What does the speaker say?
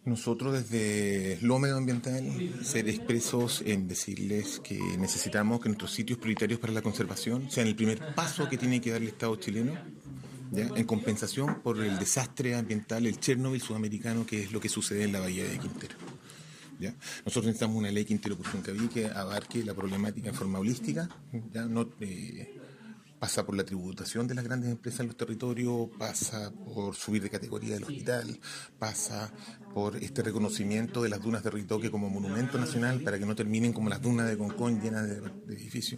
Nosotros desde lo medioambiental ser expresos en decirles que necesitamos que nuestros sitios prioritarios para la conservación sean el primer paso que tiene que dar el Estado chileno, ¿ya? En compensación por el desastre ambiental, el Chernobyl sudamericano, que es lo que sucede en la bahía de Quintero. ¿Ya? Nosotros necesitamos una ley Quintero Cursuncaví que abarque la problemática en forma holística, ¿ya? No, pasa por la tributación de las grandes empresas en los territorios, pasa por subir de categoría del hospital, pasa por este reconocimiento de las dunas de Ritoque como monumento nacional para que no terminen como las dunas de Concón llenas de edificios.